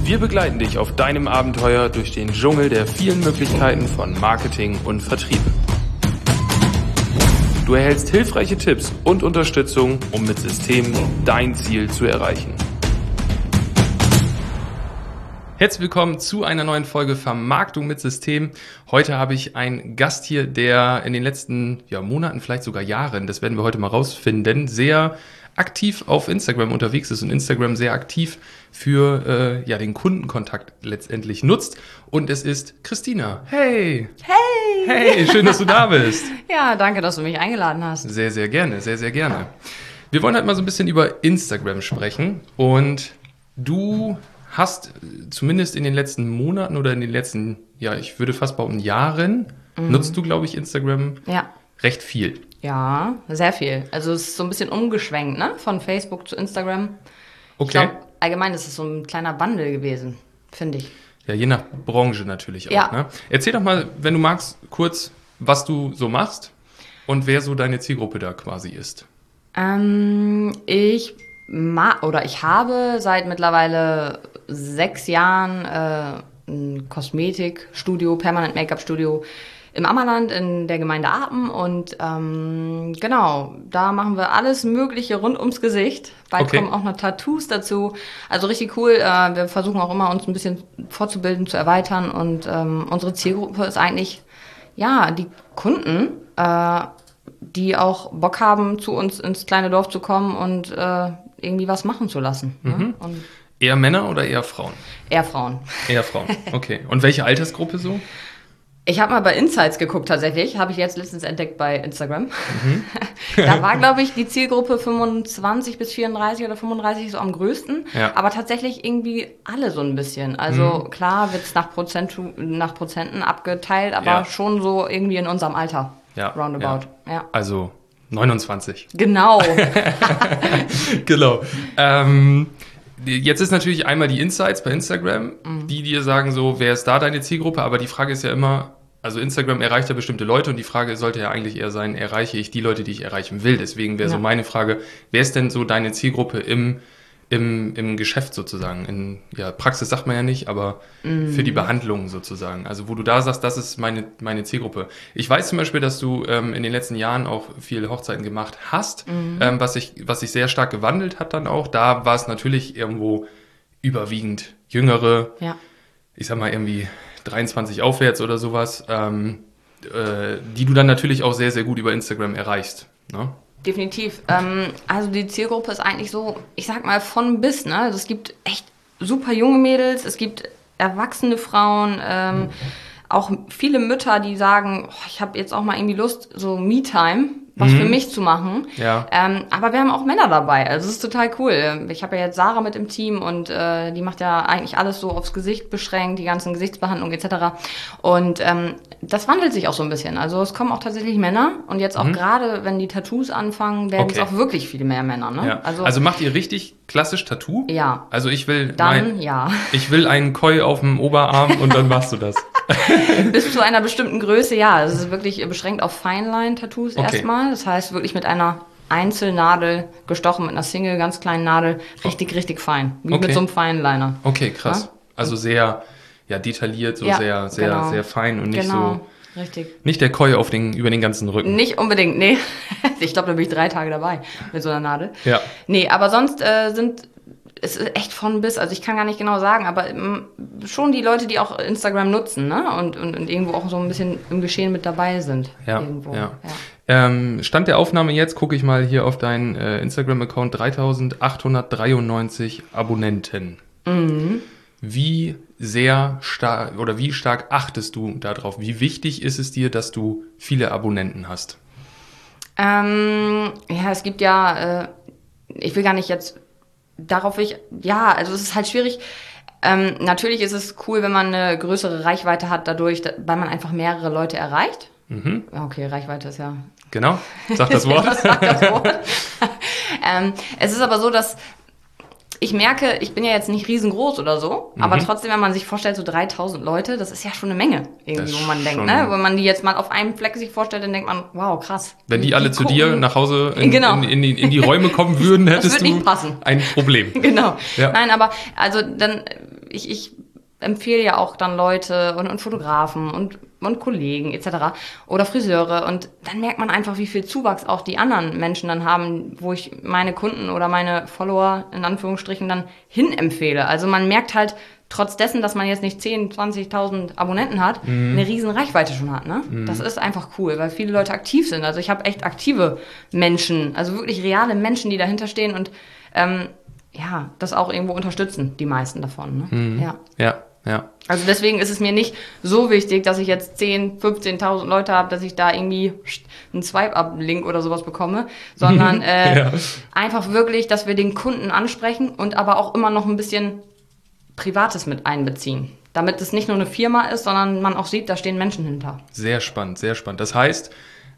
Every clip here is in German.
Wir begleiten dich auf deinem Abenteuer durch den Dschungel der vielen Möglichkeiten von Marketing und Vertrieb. Du erhältst hilfreiche Tipps und Unterstützung, um mit Systemen dein Ziel zu erreichen. Herzlich willkommen zu einer neuen Folge Vermarktung mit System. Heute habe ich einen Gast hier, der in den letzten Monaten, vielleicht sogar Jahren, das werden wir heute mal rausfinden, sehr aktiv auf Instagram unterwegs ist und Instagram sehr aktiv für den Kundenkontakt letztendlich nutzt. Und es ist Christina. Hey! Hey! Hey, schön, dass du da bist. Ja, danke, dass du mich eingeladen hast. Sehr, sehr gerne, sehr, sehr gerne. Wir wollen halt mal so ein bisschen über Instagram sprechen. Und du hast zumindest in den letzten Monaten oder in den letzten, ich würde fast behaupten, Jahren, nutzt du, glaube ich, Instagram recht viel. Ja, sehr viel. Also es ist so ein bisschen umgeschwenkt, ne? Von Facebook zu Instagram. Okay. Ich glaube, allgemein ist es so ein kleiner Wandel gewesen, finde ich. Ja, je nach Branche natürlich auch. Ja. Ne? Erzähl doch mal, wenn du magst, kurz, was du so machst und wer so deine Zielgruppe da quasi ist. Ich habe seit mittlerweile 6 Jahren ein Kosmetikstudio, Permanent Make-up-Studio im Ammerland in der Gemeinde Apen und genau, da machen wir alles Mögliche rund ums Gesicht. Bald kommen auch noch Tattoos dazu. Also richtig cool. Wir versuchen auch immer, uns ein bisschen fortzubilden, zu erweitern und unsere Zielgruppe ist eigentlich, die Kunden, die auch Bock haben, zu uns ins kleine Dorf zu kommen und irgendwie was machen zu lassen. Mhm. Ne? Und eher Männer oder eher Frauen? Eher Frauen. Eher Frauen, okay. Und welche Altersgruppe so? Ich habe mal bei Insights geguckt tatsächlich, habe ich jetzt letztens entdeckt bei Instagram. Da war, glaube ich, die Zielgruppe 25 bis 34 oder 35 so am größten, aber tatsächlich irgendwie alle so ein bisschen. Also klar wird es nach Prozenten abgeteilt, aber schon so irgendwie in unserem Alter, roundabout. Ja. Also 29. Genau. Genau. Jetzt ist natürlich einmal die Insights bei Instagram, die dir sagen so, wer ist da deine Zielgruppe? Aber die Frage ist ja immer, also Instagram erreicht ja bestimmte Leute und die Frage sollte ja eigentlich eher sein, erreiche ich die Leute, die ich erreichen will? Deswegen wäre so meine Frage, wer ist denn so deine Zielgruppe im Geschäft sozusagen? Praxis sagt man ja nicht, aber für die Behandlung sozusagen. Also wo du da sagst, das ist meine Zielgruppe. Ich weiß zum Beispiel, dass du in den letzten Jahren auch viele Hochzeiten gemacht hast, was sich sehr stark gewandelt hat dann auch. Da war es natürlich irgendwo überwiegend Jüngere, ich sag mal irgendwie 23 aufwärts oder sowas, die du dann natürlich auch sehr, sehr gut über Instagram erreichst, ne? Definitiv. Also die Zielgruppe ist eigentlich so, ich sag mal von bis, ne? Also es gibt echt super junge Mädels, es gibt erwachsene Frauen, auch viele Mütter, die sagen, ich habe jetzt auch mal irgendwie Lust, so Me-Time, was für mich zu machen. Ja. Aber wir haben auch Männer dabei, also es ist total cool. Ich habe ja jetzt Sarah mit im Team und die macht ja eigentlich alles so aufs Gesicht beschränkt, die ganzen Gesichtsbehandlungen etc. Und das wandelt sich auch so ein bisschen. Also es kommen auch tatsächlich Männer und jetzt auch gerade, wenn die Tattoos anfangen, werden es auch wirklich viel mehr Männer. Ne? Ja. Also macht ihr richtig klassisch Tattoo? Ja. Also ich will ich will einen Koi auf dem Oberarm und dann machst du das. Bis zu einer bestimmten Größe, ja. Es ist wirklich beschränkt auf Feinline-Tattoos erstmal. Das heißt wirklich mit einer Einzelnadel gestochen, mit einer Single, ganz kleinen Nadel, richtig fein. Wie mit so einem Feinliner. Okay, krass. Ja? Also sehr detailliert, so sehr fein und nicht so... Richtig. Nicht der Koi über den ganzen Rücken. Nicht unbedingt, nee. Ich glaube, da bin ich 3 Tage dabei mit so einer Nadel. Ja. Nee, aber sonst es ist echt von bis, also ich kann gar nicht genau sagen, aber schon die Leute, die auch Instagram nutzen, ne? Und irgendwo auch so ein bisschen im Geschehen mit dabei sind. Ja, Stand der Aufnahme jetzt, gucke ich mal hier auf deinen Instagram-Account, 3.893 Abonnenten. Wie sehr stark oder wie stark achtest du darauf? Wie wichtig ist es dir, dass du viele Abonnenten hast? Es gibt ich will gar nicht jetzt also es ist halt schwierig. Natürlich ist es cool, wenn man eine größere Reichweite hat dadurch, weil man einfach mehrere Leute erreicht. Okay, Reichweite ist ja... Genau, sag das Wort. Es ist aber so, dass ich merke, ich bin ja jetzt nicht riesengroß oder so, aber trotzdem, wenn man sich vorstellt, so 3.000 Leute, das ist ja schon eine Menge, irgendwie, wo man denkt, ne? Wenn man die jetzt mal auf einem Fleck sich vorstellt, dann denkt man, wow, krass. Wenn die alle zu dir nach Hause in die Räume kommen würden, hättest du ein Problem. Genau. Ja. Nein, aber also dann, ich empfehle ja auch dann Leute und Fotografen und Kollegen etc. oder Friseure und dann merkt man einfach, wie viel Zuwachs auch die anderen Menschen dann haben, wo ich meine Kunden oder meine Follower in Anführungsstrichen dann hin empfehle. Also man merkt halt, trotz dessen, dass man jetzt nicht 10.000, 20.000 Abonnenten hat, eine riesen Reichweite schon hat. Ne? Das ist einfach cool, weil viele Leute aktiv sind. Also ich habe echt aktive Menschen, also wirklich reale Menschen, die dahinter stehen und das auch irgendwo unterstützen, die meisten davon. Ne? Ja. Also deswegen ist es mir nicht so wichtig, dass ich jetzt 10.000, 15.000 Leute habe, dass ich da irgendwie einen Swipe-Up-Link oder sowas bekomme, sondern einfach wirklich, dass wir den Kunden ansprechen und aber auch immer noch ein bisschen Privates mit einbeziehen. Damit es nicht nur eine Firma ist, sondern man auch sieht, da stehen Menschen hinter. Sehr spannend, sehr spannend. Das heißt,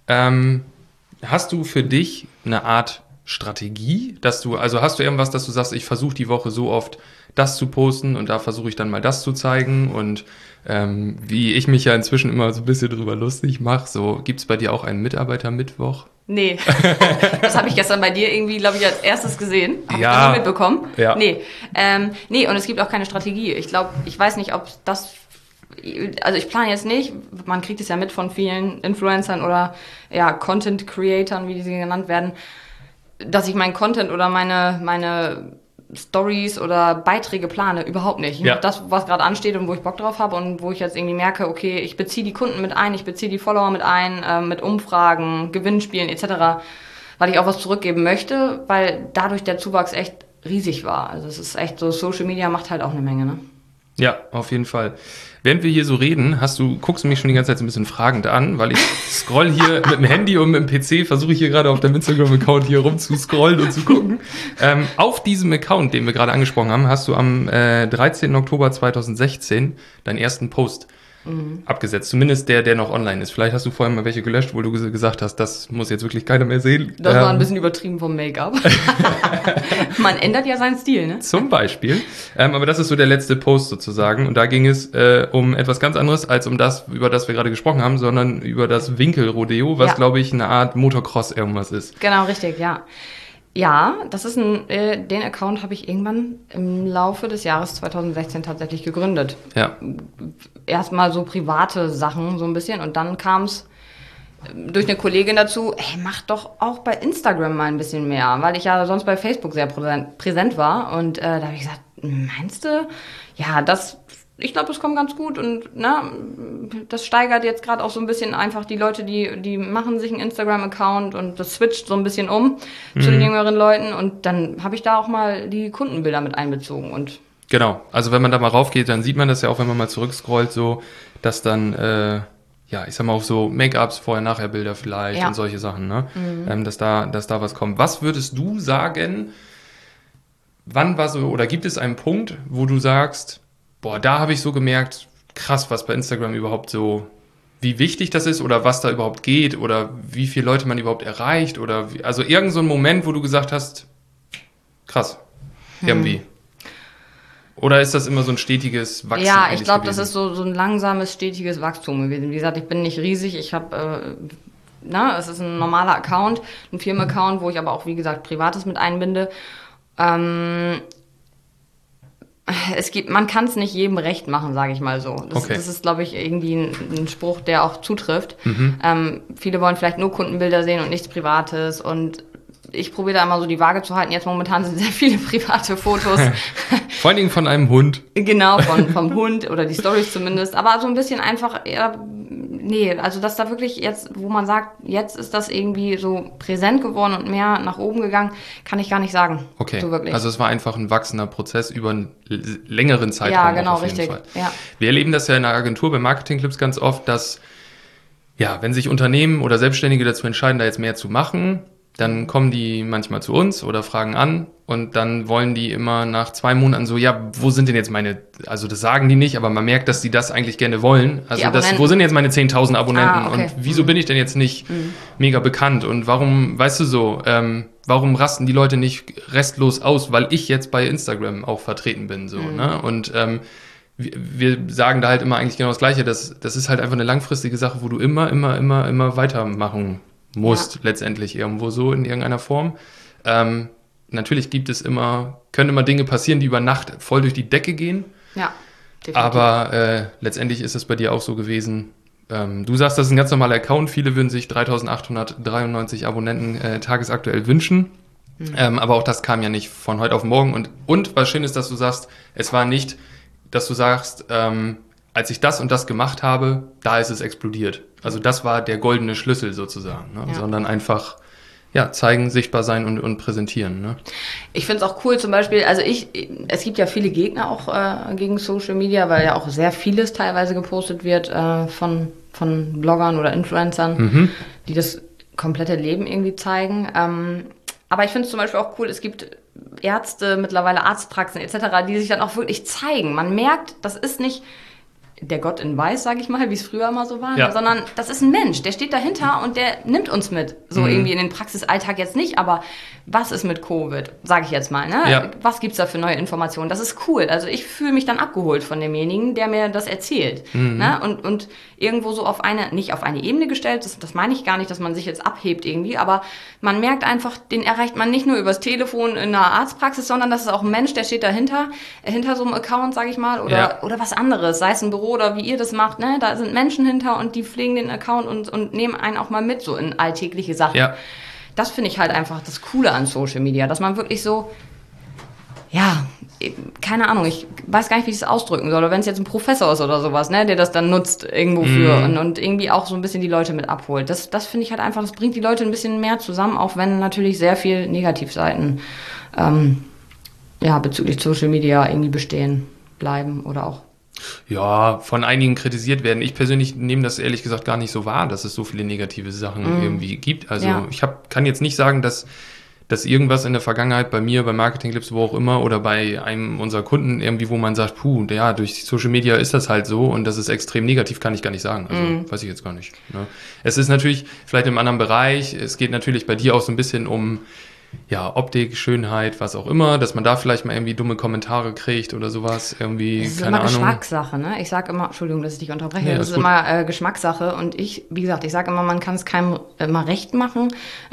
hast du für dich eine Art Strategie, hast du irgendwas, dass du sagst, ich versuche die Woche so oft das zu posten und da versuche ich dann mal das zu zeigen und wie ich mich ja inzwischen immer so ein bisschen drüber lustig mache, so gibt es bei dir auch einen Mitarbeiter-Mittwoch? Nee, das habe ich gestern bei dir irgendwie, glaube ich, als erstes gesehen. Habe ich das nicht mitbekommen? Ja. Nee, und es gibt auch keine Strategie. Ich weiß nicht, ob das... Also ich plane jetzt nicht, man kriegt es ja mit von vielen Influencern oder Content-Creatern, wie die genannt werden, dass ich meinen Content oder meine Stories oder Beiträge plane, überhaupt nicht. Ich mache das, was gerade ansteht und wo ich Bock drauf habe und wo ich jetzt irgendwie merke, okay, ich beziehe die Kunden mit ein, ich beziehe die Follower mit ein, mit Umfragen, Gewinnspielen etc., weil ich auch was zurückgeben möchte, weil dadurch der Zuwachs echt riesig war. Also es ist echt so, Social Media macht halt auch eine Menge, ne? Ja, auf jeden Fall. Während wir hier so reden, guckst du mich schon die ganze Zeit so ein bisschen fragend an, weil ich scroll hier mit dem Handy und mit dem PC, versuche ich hier gerade auf deinem Instagram-Account hier rum zu scrollen und zu gucken. Auf diesem Account, den wir gerade angesprochen haben, hast du am 13. Oktober 2016 deinen ersten Post abgesetzt. Zumindest der noch online ist. Vielleicht hast du vorher mal welche gelöscht, wo du gesagt hast, das muss jetzt wirklich keiner mehr sehen. Das war ein bisschen übertrieben vom Make-up. Man ändert ja seinen Stil, ne? Zum Beispiel. Aber das ist so der letzte Post sozusagen. Und da ging es um etwas ganz anderes als um das, über das wir gerade gesprochen haben, sondern über das Winkelrodeo, was, glaube ich, eine Art Motocross irgendwas ist. Genau, richtig, ja. Ja, das ist den Account habe ich irgendwann im Laufe des Jahres 2016 tatsächlich gegründet. Ja. Erstmal so private Sachen so ein bisschen und dann kam es durch eine Kollegin dazu, mach doch auch bei Instagram mal ein bisschen mehr, weil ich ja sonst bei Facebook sehr präsent war und da habe ich gesagt, meinst du? Ja, ich glaube, das kommt ganz gut und das steigert jetzt gerade auch so ein bisschen einfach die Leute, die machen sich einen Instagram-Account und das switcht so ein bisschen zu den jüngeren Leuten und dann habe ich da auch mal die Kundenbilder mit einbezogen und genau, also wenn man da mal raufgeht, dann sieht man das ja auch, wenn man mal zurückscrollt, so, dass dann ich sag mal auch so Make-ups, Vorher-Nachher-Bilder vielleicht und solche Sachen, ne? Dass da was kommt. Was würdest du sagen, wann war so, oder gibt es einen Punkt, wo du sagst, boah, da habe ich so gemerkt, krass, was bei Instagram überhaupt so, wie wichtig das ist oder was da überhaupt geht oder wie viele Leute man überhaupt erreicht oder also irgend so ein Moment, wo du gesagt hast, krass, irgendwie. Oder ist das immer so ein stetiges Wachstum? Ja, ich glaube, das ist so ein langsames, stetiges Wachstum gewesen. Wie gesagt, ich bin nicht riesig. Ich habe, es ist ein normaler Account, ein Firmenaccount, wo ich aber auch, wie gesagt, Privates mit einbinde. Man kann es nicht jedem recht machen, sage ich mal so. Das ist, glaube ich, irgendwie ein Spruch, der auch zutrifft. Viele wollen vielleicht nur Kundenbilder sehen und nichts Privates und ich probiere da immer so die Waage zu halten. Jetzt momentan sind sehr viele private Fotos. Vor allen Dingen von einem Hund. Genau, vom Hund oder die Storys zumindest. Aber so ein bisschen einfach, also dass da wirklich jetzt, wo man sagt, jetzt ist das irgendwie so präsent geworden und mehr nach oben gegangen, kann ich gar nicht sagen. Okay, so wirklich. Also es war einfach ein wachsender Prozess über einen längeren Zeitraum. Ja, genau, auf jeden richtig. Fall. Ja. Wir erleben das ja in der Agentur bei Marketing-Clips ganz oft, dass, wenn sich Unternehmen oder Selbstständige dazu entscheiden, da jetzt mehr zu machen, dann kommen die manchmal zu uns oder fragen an und dann wollen die immer nach 2 Monaten so, wo sind denn jetzt also das sagen die nicht, aber man merkt, dass die das eigentlich gerne wollen. Also wo sind jetzt meine 10.000 Abonnenten und wieso bin ich denn jetzt nicht mega bekannt und warum, weißt du so, warum rasten die Leute nicht restlos aus, weil ich jetzt bei Instagram auch vertreten bin, so, ne? Und wir sagen da halt immer eigentlich genau das Gleiche, das ist halt einfach eine langfristige Sache, wo du immer weitermachen musst, letztendlich irgendwo so in irgendeiner Form. Natürlich können immer Dinge passieren, die über Nacht voll durch die Decke gehen. Ja, definitiv. Aber letztendlich ist es bei dir auch so gewesen. Du sagst, das ist ein ganz normaler Account. Viele würden sich 3.893 Abonnenten tagesaktuell wünschen. Aber auch das kam ja nicht von heute auf morgen. Und was schön ist, dass du sagst, es war nicht, dass du sagst, als ich das und das gemacht habe, da ist es explodiert. Also das war der goldene Schlüssel sozusagen, ne? Sondern einfach zeigen, sichtbar sein und präsentieren. Ne? Ich finde es auch cool, zum Beispiel, es gibt ja viele Gegner auch gegen Social Media, weil ja auch sehr vieles teilweise gepostet wird von Bloggern oder Influencern, die das komplette Leben irgendwie zeigen. Aber ich finde es zum Beispiel auch cool, es gibt Ärzte, mittlerweile Arztpraxen etc., die sich dann auch wirklich zeigen. Man merkt, das ist nicht der Gott in Weiß, sage ich mal, wie es früher immer so war, sondern das ist ein Mensch, der steht dahinter und der nimmt uns mit. So irgendwie in den Praxisalltag jetzt nicht, aber was ist mit Covid, sage ich jetzt mal, ne? Ja. Was gibt's da für neue Informationen? Das ist cool. Also ich fühle mich dann abgeholt von demjenigen, der mir das erzählt. Ne? Und irgendwo so nicht auf eine Ebene gestellt, das meine ich gar nicht, dass man sich jetzt abhebt irgendwie, aber man merkt einfach, den erreicht man nicht nur übers Telefon in einer Arztpraxis, sondern das ist auch ein Mensch, der steht dahinter, hinter so einem Account, sage ich mal, oder was anderes, sei es ein Büro oder wie ihr das macht, ne? Da sind Menschen hinter und die pflegen den Account und nehmen einen auch mal mit so in alltägliche Sachen. Ja. Das finde ich halt einfach das Coole an Social Media, dass man wirklich so, keine Ahnung, ich weiß gar nicht, wie ich es ausdrücken soll, oder wenn es jetzt ein Professor ist oder sowas, ne, der das dann nutzt irgendwo für und irgendwie auch so ein bisschen die Leute mit abholt. Das finde ich halt einfach, das bringt die Leute ein bisschen mehr zusammen, auch wenn natürlich sehr viel Negativseiten bezüglich Social Media irgendwie bestehen bleiben oder auch von einigen kritisiert werden. Ich persönlich nehme das ehrlich gesagt gar nicht so wahr, dass es so viele negative Sachen irgendwie gibt. Also ich kann jetzt nicht sagen, dass irgendwas in der Vergangenheit bei mir, bei Marketing-Clips, wo auch immer, oder bei einem unserer Kunden irgendwie, wo man sagt, durch Social Media ist das halt so und das ist extrem negativ, kann ich gar nicht sagen. Also weiß ich jetzt gar nicht. Ne? Es ist natürlich vielleicht im anderen Bereich, es geht natürlich bei dir auch so ein bisschen um Optik, Schönheit, was auch immer, dass man da vielleicht mal irgendwie dumme Kommentare kriegt oder sowas, irgendwie, das ist keine Ahnung. Geschmackssache, ne? Ich sag immer, Entschuldigung, dass ich dich unterbreche, das ist immer Geschmackssache und wie gesagt, ich sage immer, man kann es keinem immer recht machen. Zu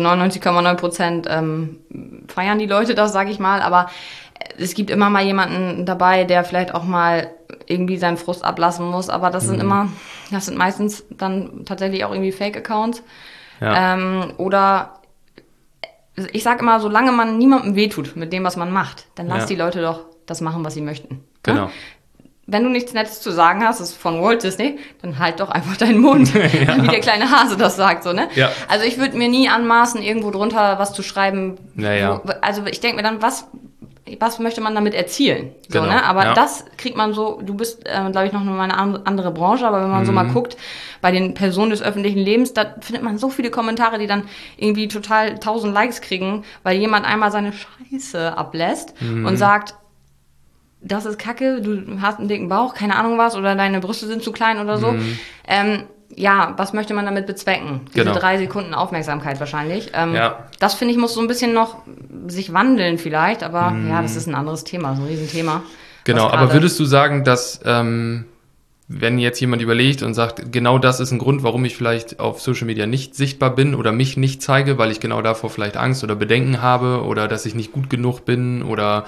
99,9% feiern die Leute das, sage ich mal, aber es gibt immer mal jemanden dabei, der vielleicht auch mal irgendwie seinen Frust ablassen muss, aber das sind meistens dann tatsächlich auch irgendwie Fake-Accounts. Oder ich sage immer, solange man niemandem wehtut mit dem, was man macht, dann lass die Leute doch das machen, was sie möchten. Genau. Ja? Wenn du nichts Nettes zu sagen hast, das ist von Walt Disney, dann halt doch einfach deinen Mund, wie der kleine Hase das sagt. So, ne? Ja. Also ich würde mir nie anmaßen, irgendwo drunter was zu schreiben. Also ich denke mir dann, was möchte man damit erzielen? So, ne? Aber das kriegt man so, du bist, glaube ich, noch mal eine andere Branche, aber wenn man so mal guckt, bei den Personen des öffentlichen Lebens, da findet man so viele Kommentare, die dann irgendwie total 1000 Likes kriegen, weil jemand einmal seine Scheiße ablässt und sagt, das ist Kacke, du hast einen dicken Bauch, keine Ahnung was, oder deine Brüste sind zu klein oder so. Was möchte man damit bezwecken? Diese 3 Sekunden Aufmerksamkeit wahrscheinlich. Das, finde ich, muss so ein bisschen noch sich wandeln vielleicht, aber das ist ein anderes Thema, so ein Riesenthema. Genau, aber würdest du sagen, dass wenn jetzt jemand überlegt und sagt, genau das ist ein Grund, warum ich vielleicht auf Social Media nicht sichtbar bin oder mich nicht zeige, weil ich genau davor vielleicht Angst oder Bedenken habe oder dass ich nicht gut genug bin oder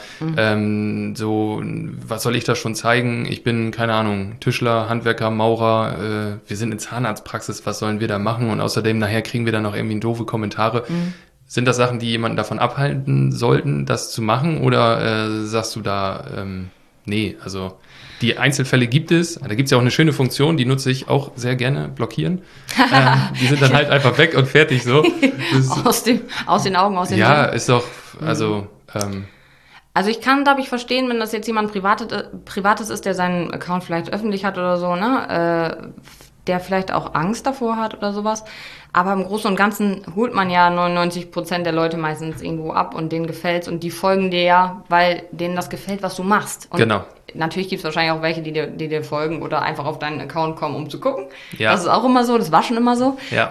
was soll ich da schon zeigen? Ich bin, keine Ahnung, Tischler, Handwerker, Maurer, wir sind in Zahnarztpraxis, was sollen wir da machen? Und außerdem nachher kriegen wir dann noch irgendwie doofe Kommentare. Sind das Sachen, die jemanden davon abhalten sollten, das zu machen? Oder sagst du da, nee, also die Einzelfälle gibt es. Da gibt es ja auch eine schöne Funktion, die nutze ich auch sehr gerne, blockieren. Die sind dann halt einfach weg und fertig so. Aus den Augen, aus den Sinn. Ja, ist doch, also... Also ich kann, glaube ich, verstehen, wenn das jetzt jemand Privates ist, der seinen Account vielleicht öffentlich hat oder so, ne, der vielleicht auch Angst davor hat oder sowas. Aber im Großen und Ganzen holt man ja 99% der Leute meistens irgendwo ab und denen gefällt's und die folgen dir ja, weil denen das gefällt, was du machst. Und natürlich gibt's wahrscheinlich auch welche, die dir folgen oder einfach auf deinen Account kommen, um zu gucken. Ja. Das ist auch immer so, das war schon immer so. Ja.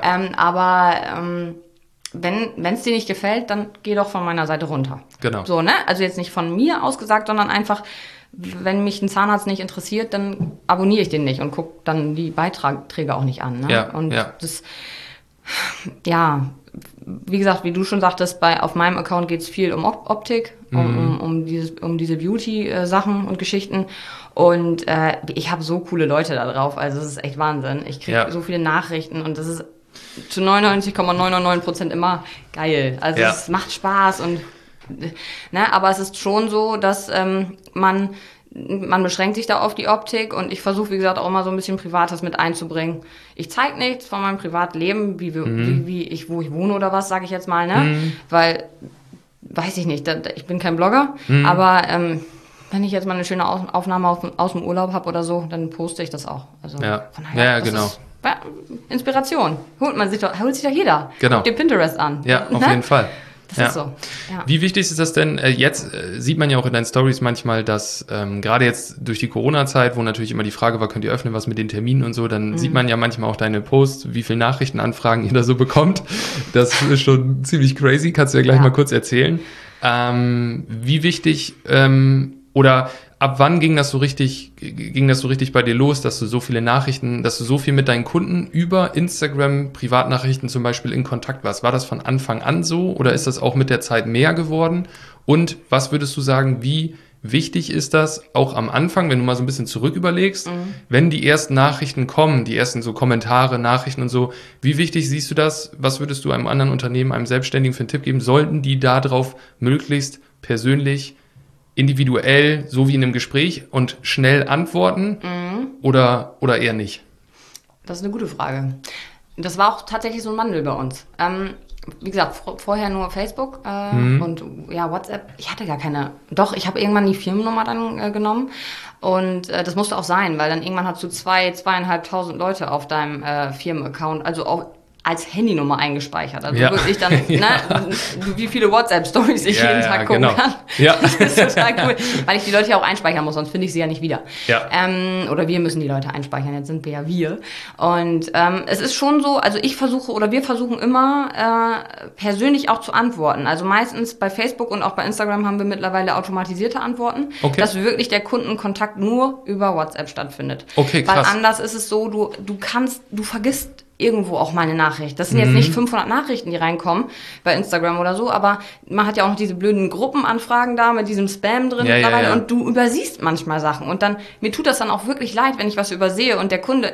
Wenn es dir nicht gefällt, dann geh doch von meiner Seite runter. Genau. So, ne? Also jetzt nicht von mir aus gesagt, sondern einfach, wenn mich ein Zahnarzt nicht interessiert, dann abonniere ich den nicht und gucke dann die Beiträge auch nicht an. Ne? Ja, und das, wie gesagt, wie du schon sagtest, auf meinem Account geht es viel um Optik, um diese Beauty-Sachen und Geschichten. Und ich habe so coole Leute da drauf, also das ist echt Wahnsinn. Ich kriege so viele Nachrichten und das ist zu 99,999% immer geil. Also es macht Spaß und aber es ist schon so, dass man beschränkt sich da auf die Optik und ich versuche, wie gesagt, auch immer so ein bisschen Privates mit einzubringen. Ich zeige nichts von meinem Privatleben, wo ich wohne oder was, sage ich jetzt mal, ne? Weil, weiß ich nicht, ich bin kein Blogger, aber wenn ich jetzt mal eine schöne Aufnahme aus dem Urlaub habe oder so, dann poste ich das auch. Also von daher, genau. Ist Inspiration. Holt sich doch jeder. Genau. Guckt dir Pinterest an. Ja, auf jeden Fall. Das ist so. Ja. Wie wichtig ist das denn? Jetzt sieht man ja auch in deinen Stories manchmal, dass gerade jetzt durch die Corona-Zeit, wo natürlich immer die Frage war, könnt ihr öffnen, was mit den Terminen und so, dann sieht man ja manchmal auch deine Posts, wie viele Nachrichtenanfragen ihr da so bekommt. Das ist schon ziemlich crazy. Kannst du ja gleich mal kurz erzählen. Wie wichtig oder ab wann ging das so richtig bei dir los, dass du so viele Nachrichten, dass du so viel mit deinen Kunden über Instagram, Privatnachrichten zum Beispiel in Kontakt warst? War das von Anfang an so oder ist das auch mit der Zeit mehr geworden? Und was würdest du sagen, wie wichtig ist das auch am Anfang, wenn du mal so ein bisschen zurück überlegst, wenn die ersten Nachrichten kommen, die ersten so Kommentare, Nachrichten und so, wie wichtig siehst du das? Was würdest du einem anderen Unternehmen, einem Selbstständigen für einen Tipp geben? Sollten die darauf möglichst persönlich, individuell, so wie in einem Gespräch und schnell antworten oder eher nicht? Das ist eine gute Frage. Das war auch tatsächlich so ein Wandel bei uns. Wie gesagt, vorher nur Facebook und WhatsApp. Ich hatte gar keine. Doch, ich habe irgendwann die Firmennummer dann genommen und das musste auch sein, weil dann irgendwann hast du 2.500 Leute auf deinem Firmenaccount, also auch als Handynummer eingespeichert. Also wirklich dann, wie viele WhatsApp-Stories ich jeden Tag gucken kann. Ja. Das ist total cool, weil ich die Leute ja auch einspeichern muss, sonst finde ich sie ja nicht wieder. Ja. Oder wir müssen die Leute einspeichern, jetzt sind wir ja wir. Und es ist schon so, also wir versuchen immer persönlich auch zu antworten. Also meistens bei Facebook und auch bei Instagram haben wir mittlerweile automatisierte Antworten, dass wirklich der Kundenkontakt nur über WhatsApp stattfindet. Okay, krass. Weil anders ist es so, du vergisst irgendwo auch mal eine Nachricht. Das sind jetzt nicht 500 Nachrichten, die reinkommen bei Instagram oder so, aber man hat ja auch noch diese blöden Gruppenanfragen da mit diesem Spam drin mittlerweile und du übersiehst manchmal Sachen und dann, mir tut das dann auch wirklich leid, wenn ich was übersehe und der Kunde,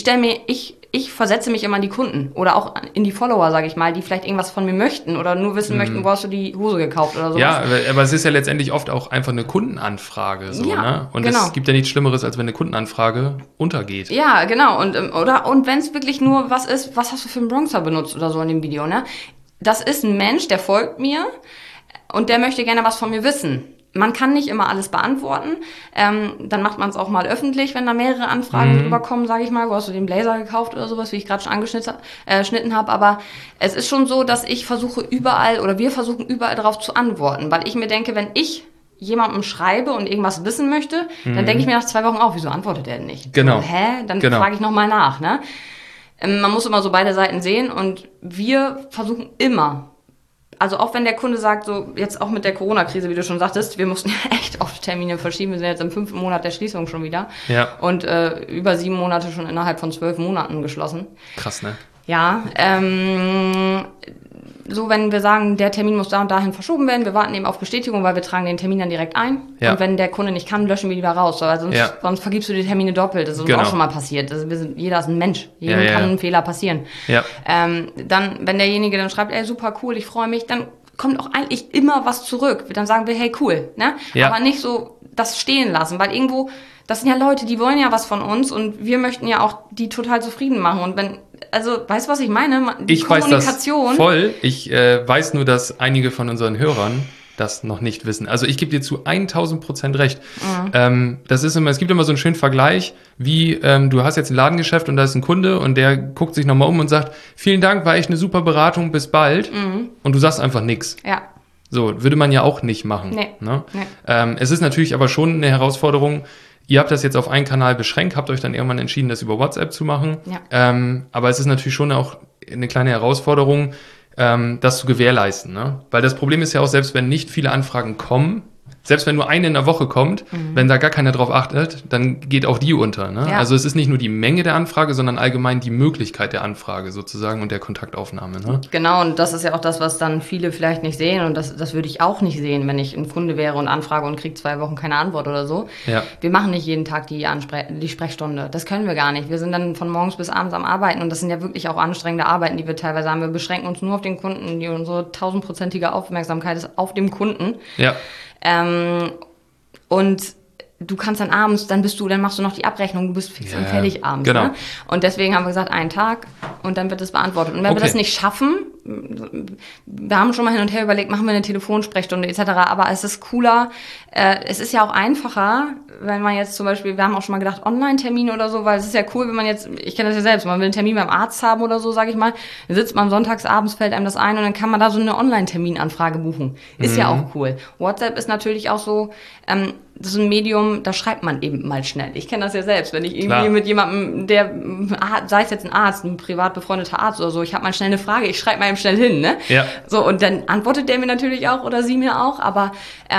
ich versetze mich immer in die Kunden oder auch in die Follower, sage ich mal, die vielleicht irgendwas von mir möchten oder nur wissen möchten, wo hast du die Hose gekauft oder sowas. Ja, aber es ist ja letztendlich oft auch einfach eine Kundenanfrage, so, ne? Und es gibt ja nichts Schlimmeres, als wenn eine Kundenanfrage untergeht. Ja, genau. Und wenn es wirklich nur was ist, was hast du für einen Bronzer benutzt oder so in dem Video, ne? Das ist ein Mensch, der folgt mir und der möchte gerne was von mir wissen. Man kann nicht immer alles beantworten. Dann macht man es auch mal öffentlich, wenn da mehrere Anfragen drüber kommen, sage ich mal. Wo hast du den Blazer gekauft oder sowas, wie ich gerade schon angeschnitten habe. Aber es ist schon so, dass wir versuchen überall darauf zu antworten. Weil ich mir denke, wenn ich jemandem schreibe und irgendwas wissen möchte, dann denke ich mir nach 2 Wochen auch, wieso antwortet der denn nicht? Genau. So, Dann frage ich nochmal nach, ne? Man muss immer so beide Seiten sehen und wir versuchen immer, also auch wenn der Kunde sagt, so jetzt auch mit der Corona-Krise, wie du schon sagtest, wir mussten echt oft Termine verschieben, wir sind jetzt im 5. Monat der Schließung schon wieder und über 7 Monate schon innerhalb von 12 Monaten geschlossen. Krass, ne? Ja, so wenn wir sagen, der Termin muss da und dahin verschoben werden, wir warten eben auf Bestätigung, weil wir tragen den Termin dann direkt ein. Ja. Und wenn der Kunde nicht kann, löschen wir lieber raus. Also sonst vergibst du die Termine doppelt. Das ist uns auch schon mal passiert. Also jeder ist ein Mensch. Jedem kann ein Fehler passieren. Ja. Dann, wenn derjenige dann schreibt, ey, super cool, ich freue mich, dann kommt auch eigentlich immer was zurück. Dann sagen wir, hey, cool. Ne? Ja. Aber nicht so das stehen lassen, weil irgendwo, das sind ja Leute, die wollen ja was von uns und wir möchten ja auch die total zufrieden machen. Und weißt du, was ich meine? Die Kommunikation. Ich weiß das voll. Ich weiß nur, dass einige von unseren Hörern das noch nicht wissen. Also ich gebe dir zu 1000% recht. Das ist immer, es gibt immer so einen schönen Vergleich, wie du hast jetzt ein Ladengeschäft und da ist ein Kunde und der guckt sich nochmal um und sagt, vielen Dank, war echt eine super Beratung, bis bald. Und du sagst einfach nichts. Ja. So, würde man ja auch nicht machen. Nee. Ne? Nee. Es ist natürlich aber schon eine Herausforderung. Ihr habt das jetzt auf einen Kanal beschränkt, habt euch dann irgendwann entschieden, das über WhatsApp zu machen. Ja. Aber es ist natürlich schon auch eine kleine Herausforderung, das zu gewährleisten. Ne? Weil das Problem ist ja auch, selbst wenn nicht viele Anfragen kommen, Selbst wenn nur eine in der Woche kommt, wenn da gar keiner drauf achtet, dann geht auch die unter. Ne? Ja. Also es ist nicht nur die Menge der Anfrage, sondern allgemein die Möglichkeit der Anfrage sozusagen und der Kontaktaufnahme. Ne? Genau, und das ist ja auch das, was dann viele vielleicht nicht sehen. Und das würde ich auch nicht sehen, wenn ich ein Kunde wäre und anfrage und kriege 2 Wochen keine Antwort oder so. Ja. Wir machen nicht jeden Tag die Sprechstunde. Das können wir gar nicht. Wir sind dann von morgens bis abends am Arbeiten und das sind ja wirklich auch anstrengende Arbeiten, die wir teilweise haben. Wir beschränken uns nur auf den Kunden, unsere 1000-prozentige Aufmerksamkeit ist auf dem Kunden. Ja. Und du kannst dann abends, dann machst du noch die Abrechnung, du bist fix und fertig abends. Genau. Ne? Und deswegen haben wir gesagt, einen Tag und dann wird es beantwortet. Und wenn wir das nicht schaffen, wir haben schon mal hin und her überlegt, machen wir eine Telefonsprechstunde etc., aber es ist cooler, es ist ja auch einfacher, wenn man jetzt zum Beispiel, wir haben auch schon mal gedacht, Online-Termine oder so, weil es ist ja cool, wenn man jetzt, ich kenne das ja selbst, man will einen Termin beim Arzt haben oder so, sage ich mal, dann sitzt man sonntagsabends, fällt einem das ein und dann kann man da so eine Online-Terminanfrage buchen. Ist ja auch cool. WhatsApp ist natürlich auch so, das ist ein Medium, da schreibt man eben mal schnell. Ich kenne das ja selbst, wenn ich irgendwie mit jemandem, der, sei es jetzt ein Arzt, ein privat befreundeter Arzt oder so, ich habe mal schnell eine Frage, ich schreibe mal eben schnell hin, ne? Ja. So, und dann antwortet der mir natürlich auch oder sie mir auch, aber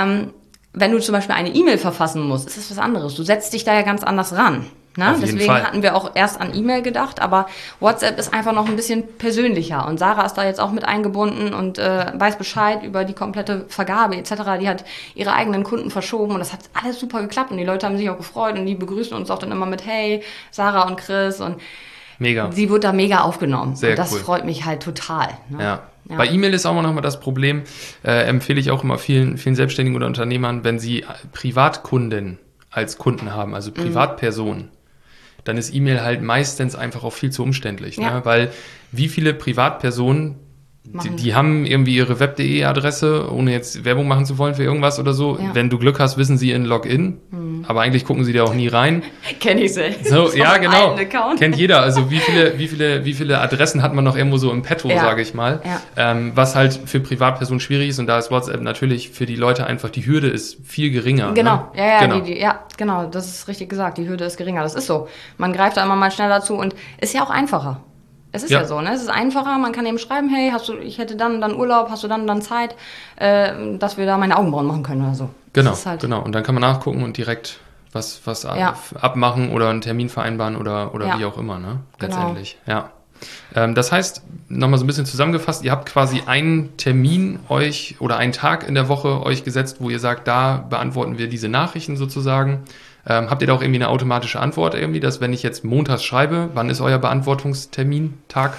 wenn du zum Beispiel eine E-Mail verfassen musst, ist das was anderes. Du setzt dich da ja ganz anders ran. Ne? Deswegen hatten wir auch erst an E-Mail gedacht, aber WhatsApp ist einfach noch ein bisschen persönlicher. Und Sarah ist da jetzt auch mit eingebunden und weiß Bescheid über die komplette Vergabe etc. Die hat ihre eigenen Kunden verschoben und das hat alles super geklappt. Und die Leute haben sich auch gefreut und die begrüßen uns auch dann immer mit Hey, Sarah und Chris. Und mega. Sie wird da mega aufgenommen. Sehr und das cool. Freut mich halt total. Ne? Ja. Bei E-Mail ist auch noch mal das Problem, empfehle ich auch immer vielen Selbstständigen oder Unternehmern, wenn sie Privatkunden als Kunden haben, also Privatpersonen, dann ist E-Mail halt meistens einfach auch viel zu umständlich. Ja. Ne? Weil wie viele Privatpersonen, die haben irgendwie ihre web.de-Adresse, ohne jetzt Werbung machen zu wollen für irgendwas oder so. Ja. Wenn du Glück hast, wissen sie ihren Login, aber eigentlich gucken sie da auch nie rein. Kenn ich selbst. So, ja, genau. Kennt jeder. Also wie viele Adressen hat man noch irgendwo so im Petto, sage ich mal. Ja. Was halt für Privatpersonen schwierig ist und da ist WhatsApp natürlich für die Leute einfach, die Hürde ist viel geringer. Genau, ne? Genau, das ist richtig gesagt. Die Hürde ist geringer. Das ist so. Man greift da immer mal schneller zu und ist ja auch einfacher. Es ist ja so, ne? Es ist einfacher, man kann eben schreiben, hey, ich hätte dann Urlaub, hast du dann Zeit, dass wir da meine Augenbrauen machen können oder so. Genau, genau. Und dann kann man nachgucken und direkt was abmachen oder einen Termin vereinbaren oder wie auch immer, ne? Letztendlich, ja. Das heißt, nochmal so ein bisschen zusammengefasst, ihr habt quasi einen Termin euch oder einen Tag in der Woche euch gesetzt, wo ihr sagt, da beantworten wir diese Nachrichten sozusagen. Habt ihr da auch irgendwie eine automatische Antwort irgendwie, dass wenn ich jetzt montags schreibe, wann ist euer Beantwortungstermin, Tag?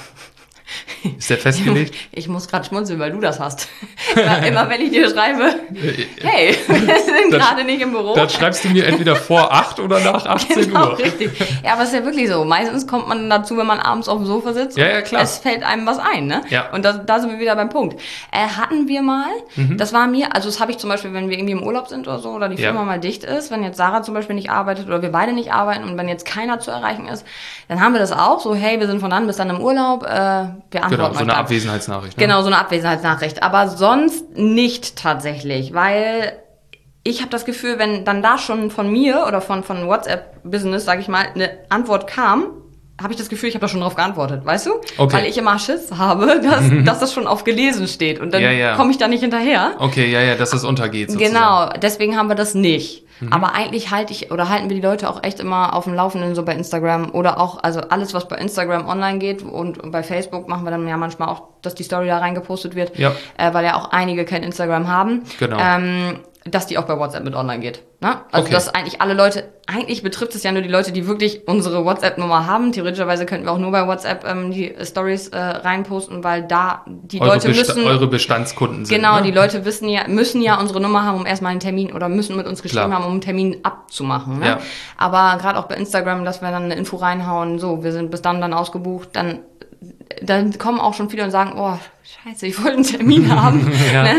Ist der festgelegt? Ich muss gerade schmunzeln, weil du das hast. Immer wenn ich dir schreibe, hey, wir sind gerade nicht im Büro. Dann schreibst du mir entweder vor 8 oder nach 18 Uhr. Richtig. Ja, aber es ist ja wirklich so. Meistens kommt man dazu, wenn man abends auf dem Sofa sitzt. Ja, klar. Es fällt einem was ein, ne? Ja. Und da sind wir wieder beim Punkt. Hatten wir mal, das war mir, also das habe ich zum Beispiel, wenn wir irgendwie im Urlaub sind oder so, oder die Firma mal dicht ist, wenn jetzt Sarah zum Beispiel nicht arbeitet oder wir beide nicht arbeiten und wenn jetzt keiner zu erreichen ist, dann haben wir das auch so, hey, wir sind von dann bis dann im Urlaub, wir antworten genau, so eine Abwesenheitsnachricht. Ne? Genau, so eine Abwesenheitsnachricht. Aber sonst nicht tatsächlich, weil ich habe das Gefühl, wenn dann da schon von mir oder von WhatsApp-Business, sage ich mal, eine Antwort kam, habe ich das Gefühl, ich habe da schon drauf geantwortet, weißt du? Okay. Weil ich immer Schiss habe, dass das schon auf gelesen steht und dann komme ich da nicht hinterher. Okay, dass es untergeht sozusagen. Genau, deswegen haben wir das nicht. Aber eigentlich halten wir die Leute auch echt immer auf dem Laufenden, so bei Instagram oder auch, also alles, was bei Instagram online geht und bei Facebook machen wir dann ja manchmal auch, dass die Story da reingepostet wird, weil ja auch einige kein Instagram haben. Genau. Dass die auch bei WhatsApp mit online geht. Ne? Also dass eigentlich alle Leute, eigentlich betrifft es ja nur die Leute, die wirklich unsere WhatsApp-Nummer haben. Theoretischerweise könnten wir auch nur bei WhatsApp die Stories reinposten, weil da die Leute müssen... Eure Bestandskunden sind. Genau, ne? Die Leute müssen ja unsere Nummer haben, um erstmal einen Termin oder müssen mit uns geschrieben haben, um einen Termin abzumachen. Ne? Ja. Aber gerade auch bei Instagram, dass wir dann eine Info reinhauen, so, wir sind bis dann ausgebucht, dann kommen auch schon viele und sagen, oh, scheiße, ich wollte einen Termin haben.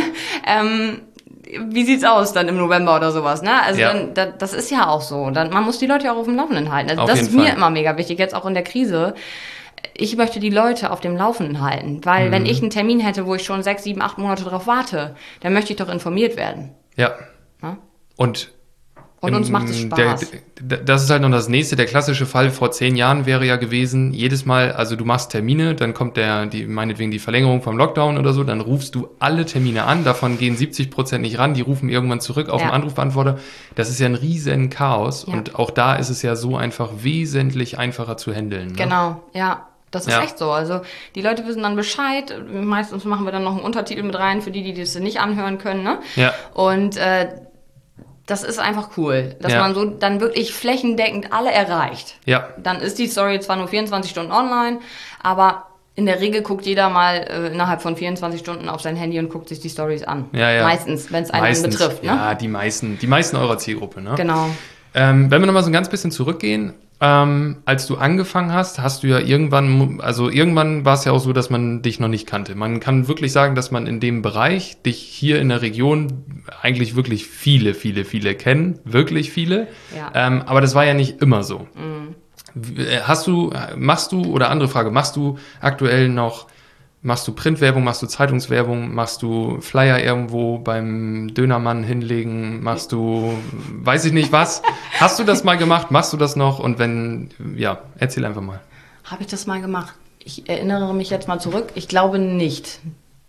Ne? Wie sieht's aus dann im November oder sowas, ne? Also das ist ja auch so. Man muss die Leute ja auch auf dem Laufenden halten. Also das ist mir immer mega wichtig, jetzt auch in der Krise. Ich möchte die Leute auf dem Laufenden halten, weil wenn ich einen Termin hätte, wo ich schon 6, 7, 8 Monate drauf warte, dann möchte ich doch informiert werden. Ja. Und Und uns macht es Spaß. Das ist halt noch das Nächste. Der klassische Fall vor 10 Jahren wäre ja gewesen, jedes Mal, also du machst Termine, dann kommt meinetwegen die Verlängerung vom Lockdown oder so, dann rufst du alle Termine an, davon gehen 70% nicht ran, die rufen irgendwann zurück auf den Anrufbeantworter. Das ist ja ein riesen Chaos und auch da ist es ja so einfach wesentlich einfacher zu handeln. Ne? Genau, ja. Das ist echt so. Also die Leute wissen dann Bescheid. Meistens machen wir dann noch einen Untertitel mit rein für die das nicht anhören können. Ne? Ja. Und das ist einfach cool, dass man so dann wirklich flächendeckend alle erreicht. Ja. Dann ist die Story zwar nur 24 Stunden online, aber in der Regel guckt jeder mal innerhalb von 24 Stunden auf sein Handy und guckt sich die Stories an. Ja. Meistens, wenn es einen betrifft. Ne? Ja, die meisten eurer Zielgruppe. Ne? Genau. Wenn wir nochmal so ein ganz bisschen zurückgehen, als du angefangen hast du ja irgendwann war es ja auch so, dass man dich noch nicht kannte. Man kann wirklich sagen, dass man in dem Bereich dich hier in der Region eigentlich wirklich viele kennen. Wirklich viele. Ja. Aber das war ja nicht immer so. Mhm. Machst du aktuell noch, machst du Printwerbung, machst du Zeitungswerbung, machst du Flyer irgendwo beim Dönermann hinlegen, machst du, weiß ich nicht was. Hast du das mal gemacht? Machst du das noch? Und wenn, erzähl einfach mal. Habe ich das mal gemacht? Ich erinnere mich jetzt mal zurück. Ich glaube nicht.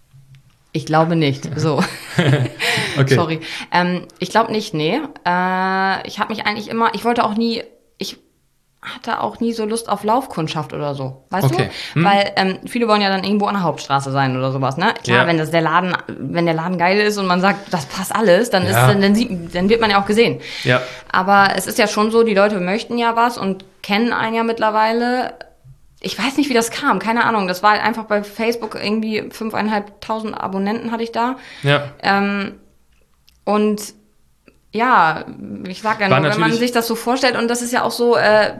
So. Okay. Sorry. Ich glaube nicht, nee. Ich habe mich eigentlich immer, ich hatte auch nie so Lust auf Laufkundschaft oder so, weißt du? Weil viele wollen ja dann irgendwo an der Hauptstraße sein oder sowas, ne? Klar, wenn der Laden geil ist und man sagt, das passt alles, dann wird man ja auch gesehen. Ja. Aber es ist ja schon so, die Leute möchten ja was und kennen einen ja mittlerweile. Ich weiß nicht, wie das kam, keine Ahnung. Das war einfach bei Facebook irgendwie 5.500 Abonnenten hatte ich da. Ja. Und ja, ich sag ja nur, wenn man sich das so vorstellt, und das ist ja auch so,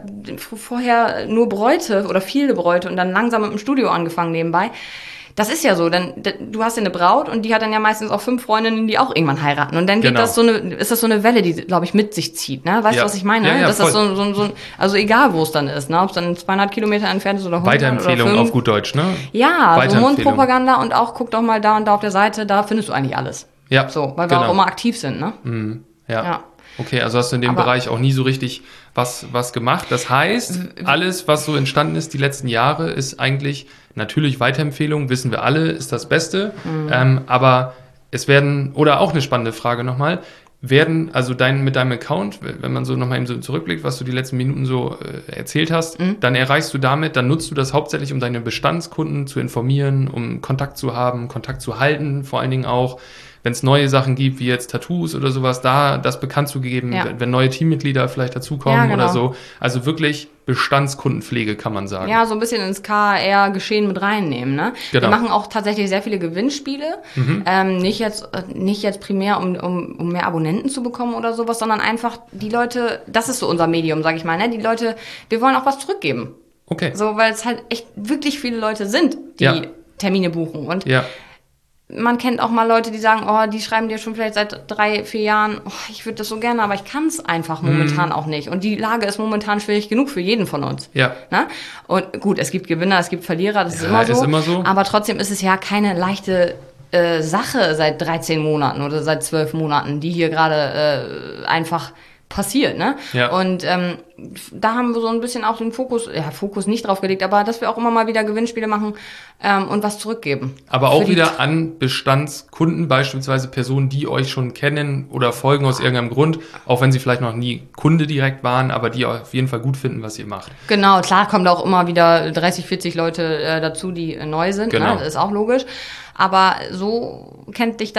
vorher nur Bräute oder viele Bräute und dann langsam mit dem Studio angefangen nebenbei. Das ist ja so, du hast ja eine Braut und die hat dann ja meistens auch 5 Freundinnen, die auch irgendwann heiraten. Und dann geht ist das so eine Welle, die, glaube ich, mit sich zieht, ne? Weißt du, was ich meine? Ja, das ist also egal, wo es dann ist, ne? Ob es dann 200 Kilometer entfernt ist oder 100 Weiterempfehlung oder 5. auf gut Deutsch, ne? Ja, so Mundpropaganda und auch guck doch mal da und da auf der Seite, da findest du eigentlich alles. Ja. So, weil wir auch immer aktiv sind, ne? Mhm. Ja. Okay, also hast du in dem Bereich auch nie so richtig was gemacht. Das heißt, alles, was so entstanden ist die letzten Jahre, ist eigentlich natürlich Weiterempfehlung, wissen wir alle, ist das Beste. Aber es werden, oder auch eine spannende Frage nochmal, also mit deinem Account, wenn man so nochmal eben so zurückblickt, was du die letzten Minuten so erzählt hast, dann nutzt du das hauptsächlich, um deine Bestandskunden zu informieren, um Kontakt zu haben, Kontakt zu halten, vor allen Dingen auch, wenn es neue Sachen gibt, wie jetzt Tattoos oder sowas, das bekannt zu geben, wenn neue Teammitglieder vielleicht dazukommen oder so. Also wirklich Bestandskundenpflege, kann man sagen. Ja, so ein bisschen ins KR-Geschehen mit reinnehmen, ne? Genau. Wir machen auch tatsächlich sehr viele Gewinnspiele. Nicht jetzt primär, um mehr Abonnenten zu bekommen oder sowas, sondern einfach die Leute, das ist so unser Medium, sag ich mal, ne? Die Leute, wir wollen auch was zurückgeben. Okay. So, weil es halt echt wirklich viele Leute sind, die Termine buchen. Und man kennt auch mal Leute, die sagen, die schreiben dir schon vielleicht seit 3-4 Jahren, ich würde das so gerne, aber ich kann es einfach momentan auch nicht. Und die Lage ist momentan schwierig genug für jeden von uns. Ja. Na? Und gut, es gibt Gewinner, es gibt Verlierer, das ist immer so. Aber trotzdem ist es ja keine leichte Sache seit 13 Monaten oder seit 12 Monaten, die hier gerade einfach passiert, ne? Ja. Und da haben wir so ein bisschen auch den Fokus nicht drauf gelegt, aber dass wir auch immer mal wieder Gewinnspiele machen und was zurückgeben. Aber auch wieder an Bestandskunden, beispielsweise Personen, die euch schon kennen oder folgen aus irgendeinem Grund, auch wenn sie vielleicht noch nie Kunde direkt waren, aber die auf jeden Fall gut finden, was ihr macht. Genau, klar kommen da auch immer wieder 30, 40 Leute dazu, die neu sind, genau. Ne? Das ist auch logisch. Aber so lernt dich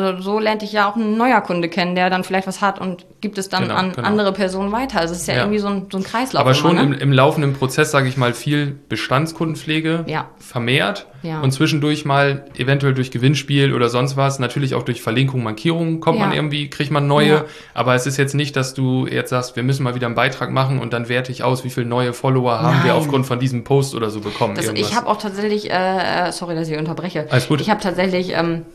ja auch ein neuer Kunde kennen, der dann vielleicht was hat und gibt es dann an andere Personen weiter. Also es ist ja irgendwie so ein Kreislauf. Aber schon im laufenden Prozess, sage ich mal, viel Bestandskundenpflege vermehrt und zwischendurch mal eventuell durch Gewinnspiel oder sonst was, natürlich auch durch Verlinkung, Markierung kriegt man neue. Aber es ist jetzt nicht, dass du jetzt sagst, wir müssen mal wieder einen Beitrag machen und dann werte ich aus, wie viele neue Follower haben wir aufgrund von diesem Post oder so bekommen. Ich habe auch tatsächlich, sorry, dass ich unterbreche. Alles gut. Ich habe tatsächlich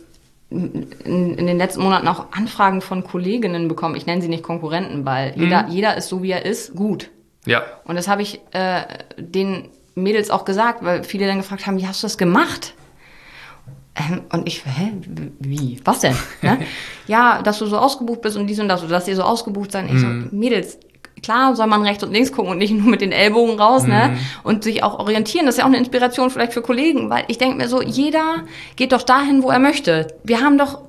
in den letzten Monaten auch Anfragen von Kolleginnen bekommen. Ich nenne sie nicht Konkurrenten, weil jeder ist so, wie er ist, gut. Ja. Und das habe ich den Mädels auch gesagt, weil viele dann gefragt haben, wie hast du das gemacht? Und ich, wie? Was denn? Ne? Ja, dass du so ausgebucht bist und dies und das, oder dass ihr so ausgebucht seid. Ich so, Mädels, klar soll man rechts und links gucken und nicht nur mit den Ellbogen raus, ne? Und sich auch orientieren. Das ist ja auch eine Inspiration vielleicht für Kollegen, weil ich denke mir so, jeder geht doch dahin, wo er möchte. Wir haben doch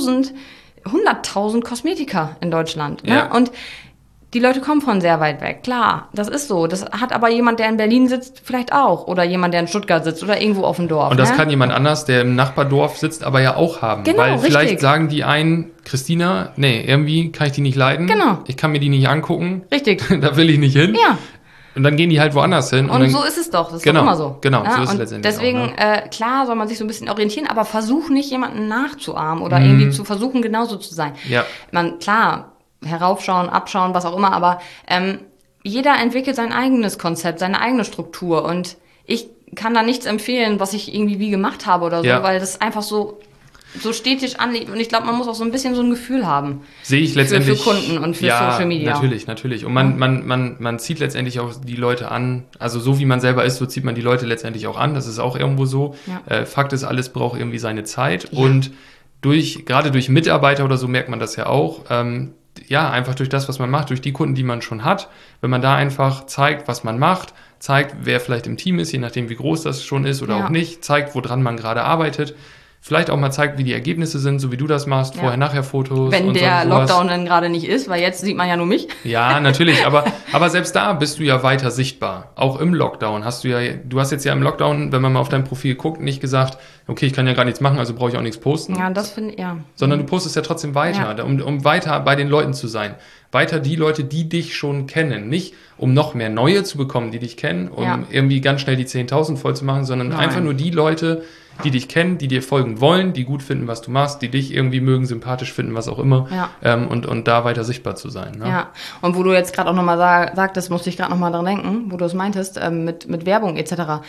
100.000 Kosmetiker in Deutschland, ne? Ja. Und die Leute kommen von sehr weit weg, klar, das ist so. Das hat aber jemand, der in Berlin sitzt, vielleicht auch. Oder jemand, der in Stuttgart sitzt oder irgendwo auf dem Dorf. Und das ne? kann jemand anders, der im Nachbardorf sitzt, aber ja auch haben. Genau, weil vielleicht richtig. sagen die einen, Christina, nee, irgendwie kann ich die nicht leiden. Genau. Ich kann mir die nicht angucken. Richtig. Da will ich nicht hin. Ja. Und dann gehen die halt woanders hin. Und dann, so ist es doch. Das ist genau, doch immer so. Genau, ja? so ist es und letztendlich deswegen, auch, ne? klar soll man sich so ein bisschen orientieren, aber versuch nicht, jemanden nachzuahmen oder irgendwie zu versuchen, genauso zu sein. Ja. Klar, heraufschauen, abschauen, was auch immer, aber jeder entwickelt sein eigenes Konzept, seine eigene Struktur und ich kann da nichts empfehlen, was ich irgendwie wie gemacht habe oder so, Ja. weil das einfach so stetig anliegt und ich glaube, man muss auch so ein bisschen so ein Gefühl haben. Sehe ich letztendlich. Für Kunden und für Social Media. Natürlich. Und man zieht letztendlich auch die Leute an. Also so wie man selber ist, so zieht man die Leute letztendlich auch an. Das ist auch irgendwo so. Ja. Fakt ist, alles braucht irgendwie seine Zeit. Ja. Und gerade durch Mitarbeiter oder so merkt man das ja auch. Einfach durch das, was man macht, durch die Kunden, die man schon hat. Wenn man da einfach zeigt, was man macht, zeigt, wer vielleicht im Team ist, je nachdem, wie groß das schon ist oder auch nicht, zeigt, woran man gerade arbeitet. Vielleicht auch mal zeigt, wie die Ergebnisse sind, so wie du das machst, Vorher-Nachher-Fotos. Wenn und der sowas. Lockdown dann gerade nicht ist, weil jetzt sieht man ja nur mich. Ja, natürlich, aber selbst da bist du ja weiter sichtbar. Auch im Lockdown du hast jetzt ja im Lockdown, wenn man mal auf dein Profil guckt, nicht gesagt, okay, ich kann ja gar nichts machen, also brauche ich auch nichts posten. Ja, das finde ich, ja. Sondern du postest ja trotzdem weiter, um weiter bei den Leuten zu sein. Weiter die Leute, die dich schon kennen. Nicht, um noch mehr Neue zu bekommen, die dich kennen, um irgendwie ganz schnell die 10.000 voll zu machen, sondern einfach nur die Leute, die dich kennen, die dir folgen wollen, die gut finden, was du machst, die dich irgendwie mögen, sympathisch finden, was auch immer. Ja. Und da weiter sichtbar zu sein. Ne? Ja, und wo du jetzt gerade auch nochmal sagtest, musste ich gerade nochmal dran denken, wo du es meintest, mit Werbung etc.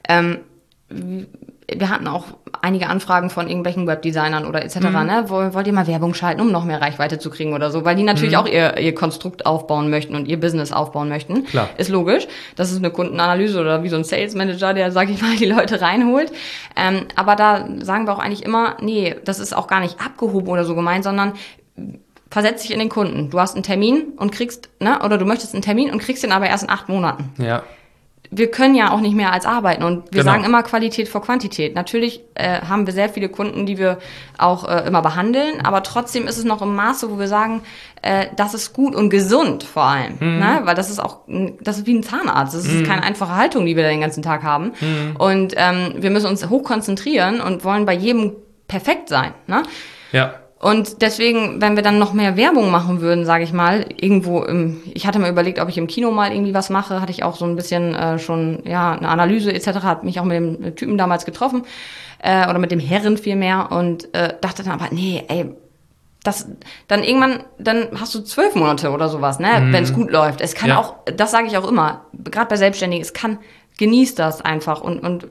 Wir hatten auch einige Anfragen von irgendwelchen Webdesignern oder etc. Ne? Wollt ihr mal Werbung schalten, um noch mehr Reichweite zu kriegen oder so? Weil die natürlich auch ihr Konstrukt aufbauen möchten und ihr Business aufbauen möchten. Klar. Ist logisch. Das ist eine Kundenanalyse oder wie so ein Sales Manager, der, sag ich mal, die Leute reinholt. Aber da sagen wir auch eigentlich immer, nee, das ist auch gar nicht abgehoben oder so gemeint, sondern versetz dich in den Kunden. Du hast einen Termin und kriegst, oder du möchtest einen Termin und kriegst den aber erst in 8 Monaten. Ja. Wir können ja auch nicht mehr als arbeiten und wir Genau. sagen immer Qualität vor Quantität. Natürlich haben wir sehr viele Kunden, die wir auch immer behandeln, aber trotzdem ist es noch im Maße, wo wir sagen, das ist gut und gesund vor allem, ne? Weil das ist wie ein Zahnarzt. Das ist keine einfache Haltung, die wir den ganzen Tag haben und wir müssen uns hoch konzentrieren und wollen bei jedem perfekt sein, ne? Ja. Und deswegen, wenn wir dann noch mehr Werbung machen würden, sage ich mal, irgendwo ich hatte mir überlegt, ob ich im Kino mal irgendwie was mache, hatte ich auch so ein bisschen eine Analyse etc., hat mich auch mit dem Typen damals getroffen, oder mit dem Herren vielmehr und dachte dann aber, nee, ey, dann irgendwann, dann hast du 12 Monate oder sowas, ne, wenn es gut läuft. Es kann auch, das sage ich auch immer, gerade bei Selbstständigen, genießt das einfach und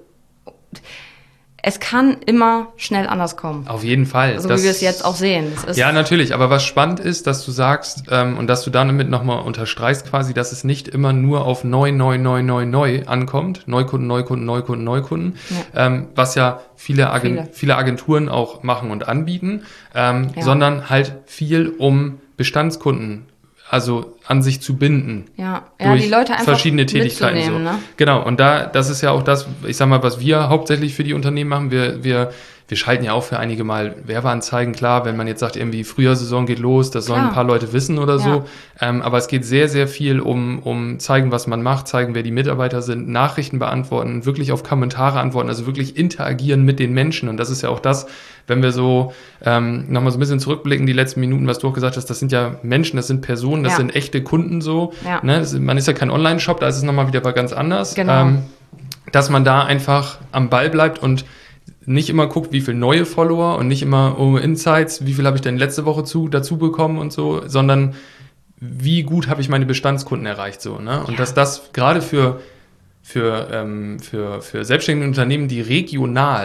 es kann immer schnell anders kommen. Auf jeden Fall. So wie wir es jetzt auch sehen. Ja, natürlich. Aber was spannend ist, dass du sagst und dass du damit nochmal unterstreichst quasi, dass es nicht immer nur auf neu ankommt. Neukunden. Ja. Was ja viele Agenturen auch machen und anbieten. Sondern halt viel um Bestandskunden an sich zu binden. Ja, durch die Leute einfach verschiedene Tätigkeiten. So. Ne? Genau, und das ist ja auch das, ich sag mal, was wir hauptsächlich für die Unternehmen machen. Wir schalten ja auch für einige mal Werbeanzeigen, klar, wenn man jetzt sagt, irgendwie Frühjahrssaison geht los, das sollen ein paar Leute wissen oder so. Aber es geht sehr, sehr viel um zeigen, was man macht, zeigen, wer die Mitarbeiter sind, Nachrichten beantworten, wirklich auf Kommentare antworten, also wirklich interagieren mit den Menschen. Und das ist ja auch das, wenn wir so nochmal so ein bisschen zurückblicken, die letzten Minuten, was du auch gesagt hast, das sind ja Menschen, das sind Personen, das sind echte Kunden so. Ja. Ne? Man ist ja kein Online-Shop, da ist es nochmal wieder ganz anders. Genau. Dass man da einfach am Ball bleibt und nicht immer guckt, wie viele neue Follower und nicht immer Insights, wie viel habe ich denn letzte Woche dazu bekommen und so, sondern wie gut habe ich meine Bestandskunden erreicht so, ne? Und dass das gerade für selbstständige Unternehmen, die regional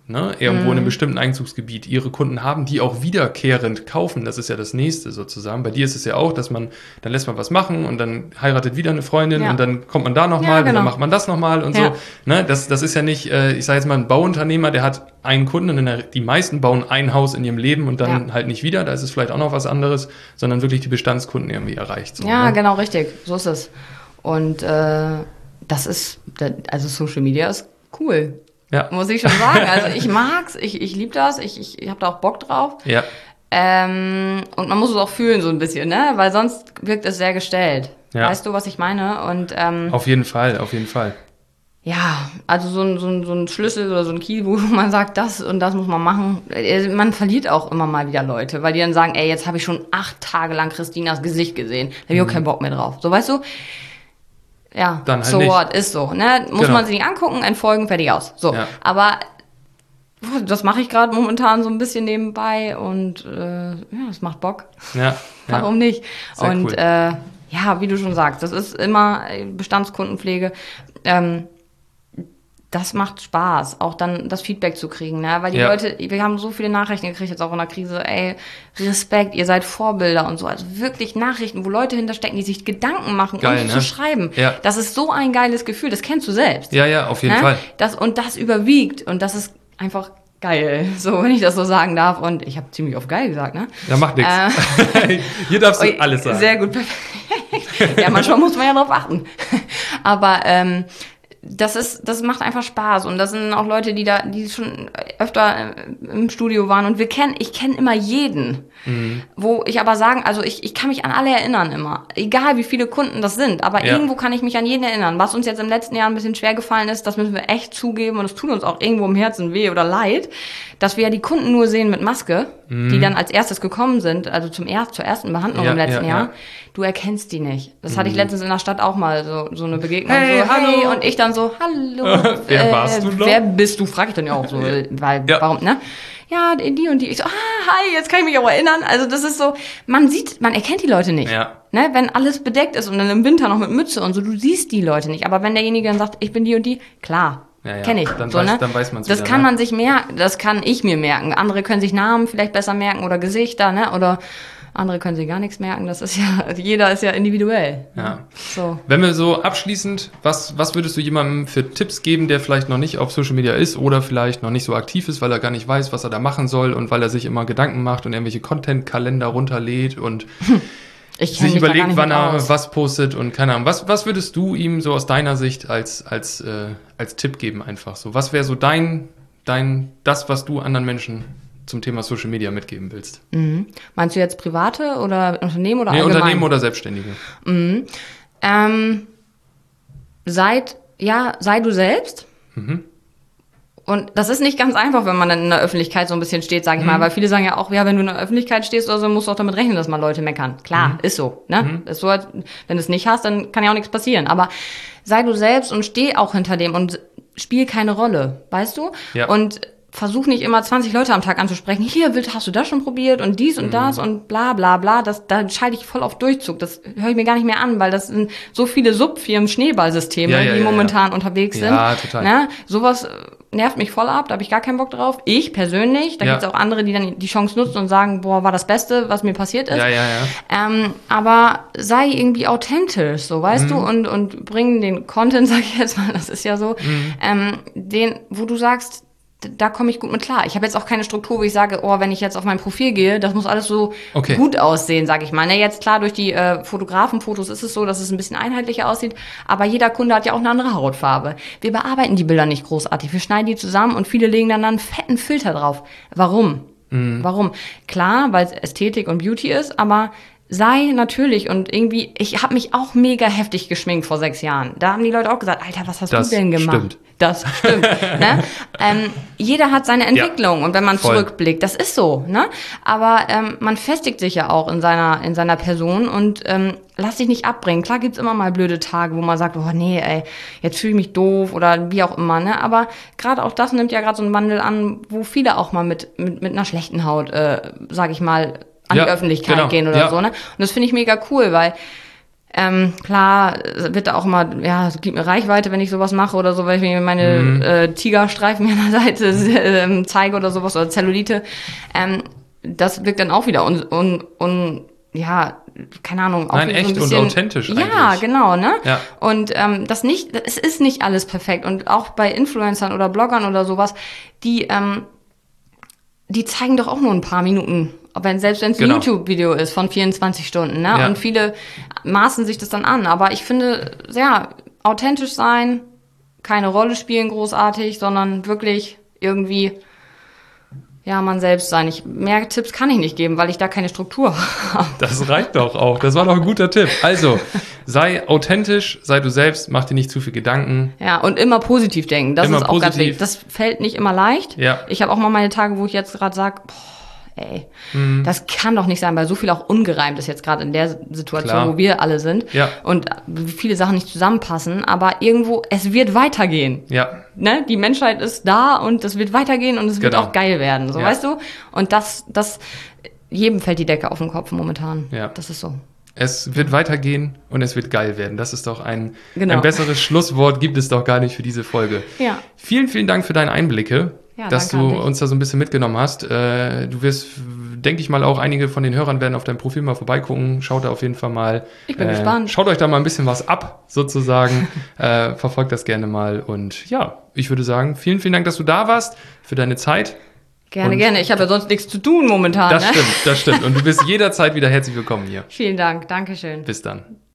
ne, irgendwo in einem bestimmten Einzugsgebiet ihre Kunden haben, die auch wiederkehrend kaufen. Das ist ja das Nächste sozusagen. Bei dir ist es ja auch, dass dann lässt man was machen und dann heiratet wieder eine Freundin und dann kommt man da nochmal und dann macht man das nochmal und so. Ne, das ist ja nicht, ich sage jetzt mal, ein Bauunternehmer, der hat einen Kunden und die meisten bauen ein Haus in ihrem Leben und dann halt nicht wieder. Da ist es vielleicht auch noch was anderes, sondern wirklich die Bestandskunden irgendwie erreicht. So, ja, ne? genau, richtig. So ist es. Und das ist, also Social Media ist cool. Ja. Muss ich schon sagen. Also ich mag's, ich liebe das, ich habe da auch Bock drauf. Ja. Und man muss es auch fühlen so ein bisschen, ne? Weil sonst wirkt es sehr gestellt. Ja. Weißt du, was ich meine? Und auf jeden Fall. Ja, also so ein Schlüssel oder so ein Key, wo man sagt, das und das muss man machen. Man verliert auch immer mal wieder Leute, weil die dann sagen, ey, jetzt habe ich schon 8 Tage lang Christinas Gesicht gesehen. Da habe ich auch keinen Bock mehr drauf. So, weißt du? Ja, dann halt so nicht. what, ist so, ne? Muss man sich nicht angucken, entfolgen, fertig aus. So, aber das mache ich gerade momentan so ein bisschen nebenbei und das macht Bock. Ja. Warum nicht? Sehr und cool. Ja, wie du schon sagst, das ist immer Bestandskundenpflege. Das macht Spaß, auch dann das Feedback zu kriegen, ne? Weil die Leute, wir haben so viele Nachrichten gekriegt, jetzt auch in der Krise, ey, Respekt, ihr seid Vorbilder und so. Also wirklich Nachrichten, wo Leute hinterstecken, die sich Gedanken machen, geil, uns ne? zu schreiben. Ja. Das ist so ein geiles Gefühl, das kennst du selbst. Ja, auf jeden Fall. Das überwiegt und das ist einfach geil, so, wenn ich das so sagen darf. Und ich habe ziemlich oft geil gesagt, ne? Ja, macht nichts. Hier darfst du alles sagen. Sehr gut, perfekt. Ja, manchmal muss man ja drauf achten. Aber das macht einfach Spaß und das sind auch Leute, die schon öfter im Studio waren und ich kenne immer jeden, wo ich aber sagen, also ich kann mich an alle erinnern immer, egal wie viele Kunden das sind, aber irgendwo kann ich mich an jeden erinnern. Was uns jetzt im letzten Jahr ein bisschen schwer gefallen ist, das müssen wir echt zugeben und es tut uns auch irgendwo im Herzen weh oder leid, dass wir ja die Kunden nur sehen mit Maske, die dann als erstes gekommen sind, also zur ersten Behandlung im letzten Jahr. Du erkennst die nicht. Das hatte ich letztens in der Stadt auch mal, so eine Begegnung. Hey, so, hallo. Hey, und ich dann so, hallo. Wer warst du noch? Wer bist du? Frag ich dann ja auch so, weil, warum, ne? Ja, die und die. Ich so, hi, jetzt kann ich mich auch erinnern. Also das ist so, man erkennt die Leute nicht. Ja. Ne? Wenn alles bedeckt ist und dann im Winter noch mit Mütze und so, du siehst die Leute nicht. Aber wenn derjenige dann sagt, ich bin die und die, klar. Kenne ich. Dann, so, dann weiß man es Das wieder, kann ne? man sich merken, das kann ich mir merken. Andere können sich Namen vielleicht besser merken oder Gesichter, ne? Oder andere können sich gar nichts merken. Das ist ja, jeder ist ja individuell. Ja. So. Wenn wir so abschließend, was würdest du jemandem für Tipps geben, der vielleicht noch nicht auf Social Media ist oder vielleicht noch nicht so aktiv ist, weil er gar nicht weiß, was er da machen soll und weil er sich immer Gedanken macht und irgendwelche Content-Kalender runterlädt und sich überlegt, wann er was postet und keine Ahnung. Was würdest du ihm so aus deiner Sicht als Tipp geben einfach so? Was wäre so das, was du anderen Menschen zum Thema Social Media mitgeben willst? Mhm. Meinst du jetzt private oder Unternehmen oder allgemein? Unternehmen oder Selbstständige. Mhm. Sei du selbst. Mhm. Und das ist nicht ganz einfach, wenn man dann in der Öffentlichkeit so ein bisschen steht, sag ich mal, weil viele sagen ja auch, ja, wenn du in der Öffentlichkeit stehst oder so, musst du auch damit rechnen, dass mal Leute meckern. Klar, ist so, ne? Ist so, wenn du es nicht hast, dann kann ja auch nichts passieren. Aber sei du selbst und steh auch hinter dem und spiel keine Rolle, weißt du? Ja. Und versuch nicht immer 20 Leute am Tag anzusprechen. Hier, hast du das schon probiert und dies und das und bla bla bla. Da schalte ich voll auf Durchzug. Das höre ich mir gar nicht mehr an, weil das sind so viele Subfirmen, Schneeballsysteme, die momentan unterwegs sind. Ja, total. Ne? Sowas nervt mich voll ab, da habe ich gar keinen Bock drauf. Ich persönlich, da gibt's auch andere, die dann die Chance nutzen und sagen, boah, war das Beste, was mir passiert ist. Aber sei irgendwie authentisch, so, weißt du, und bring den Content, sag ich jetzt mal, das ist ja so, wo du sagst, da komme ich gut mit klar. Ich habe jetzt auch keine Struktur, wo ich sage, oh, wenn ich jetzt auf mein Profil gehe, das muss alles so gut aussehen, sag ich mal. Ne, jetzt klar, durch die Fotografenfotos ist es so, dass es ein bisschen einheitlicher aussieht, aber jeder Kunde hat ja auch eine andere Hautfarbe. Wir bearbeiten die Bilder nicht großartig. Wir schneiden die zusammen und viele legen dann einen fetten Filter drauf. Warum? Warum? Klar, weil es Ästhetik und Beauty ist, aber sei natürlich und irgendwie, ich habe mich auch mega heftig geschminkt vor 6 Jahren. Da haben die Leute auch gesagt, Alter, was hast du denn gemacht? Stimmt. Das stimmt. Ne? Jeder hat seine Entwicklung und wenn man zurückblickt, das ist so. Ne? Aber man festigt sich ja auch in seiner Person und lass dich nicht abbringen. Klar gibt's immer mal blöde Tage, wo man sagt, oh nee, ey, jetzt fühle ich mich doof oder wie auch immer. Ne? Aber gerade auch das nimmt ja gerade so einen Wandel an, wo viele auch mal mit einer schlechten Haut, sag ich mal, an die Öffentlichkeit gehen oder so. Ne? Und das finde ich mega cool, weil Klar, wird da auch immer, ja, es gibt mir Reichweite, wenn ich sowas mache oder so, weil ich mir meine Tigerstreifen an der Seite zeige oder sowas oder Zellulite. Das wirkt dann auch wieder ja, keine Ahnung. Auch nein, so echt ein bisschen, und authentisch eigentlich. Ja, genau, ne? Ja. Und es ist nicht alles perfekt. Und auch bei Influencern oder Bloggern oder sowas, die zeigen doch auch nur ein paar Minuten. Selbst wenn es ein YouTube-Video ist von 24 Stunden, ne? Ja. Und viele maßen sich das dann an. Aber ich finde, ja, authentisch sein, keine Rolle spielen großartig, sondern wirklich irgendwie, ja, man selbst sein. Mehr Tipps kann ich nicht geben, weil ich da keine Struktur habe. Das reicht doch auch. Das war doch ein guter Tipp. Also, sei authentisch, sei du selbst, mach dir nicht zu viel Gedanken. Ja, und immer positiv denken. Das immer ist auch positiv. ganz wichtig. Das fällt nicht immer leicht. Ja. Ich habe auch mal meine Tage, wo ich jetzt gerade sage, ey, das kann doch nicht sein, weil so viel auch ungereimt ist jetzt gerade in der Situation, Klar. wo wir alle sind. Ja. Und viele Sachen nicht zusammenpassen, aber irgendwo, es wird weitergehen. Ja. Ne? Die Menschheit ist da und es wird weitergehen und es wird Genau. auch geil werden, so, Ja. weißt du? Und das, jedem fällt die Decke auf den Kopf momentan. Ja. Das ist so. Es wird weitergehen und es wird geil werden. Das ist doch ein Genau. besseres Schlusswort gibt es doch gar nicht für diese Folge. Ja. Vielen, vielen Dank für deine Einblicke, Ja, dass danke du an dich. uns da so ein bisschen mitgenommen hast. Du wirst, denke ich mal, auch einige von den Hörern werden auf deinem Profil mal vorbeigucken. Schaut da auf jeden Fall mal. Ich bin gespannt. Schaut euch da mal ein bisschen was ab, sozusagen. Verfolgt das gerne mal. Und ja, ich würde sagen, vielen, vielen Dank, dass du da warst, für deine Zeit. Gerne, Und gerne. Ich habe ja sonst nichts zu tun momentan. Das ne? stimmt, das stimmt. Und du bist jederzeit wieder herzlich willkommen hier. Vielen Dank. Dankeschön. Bis dann.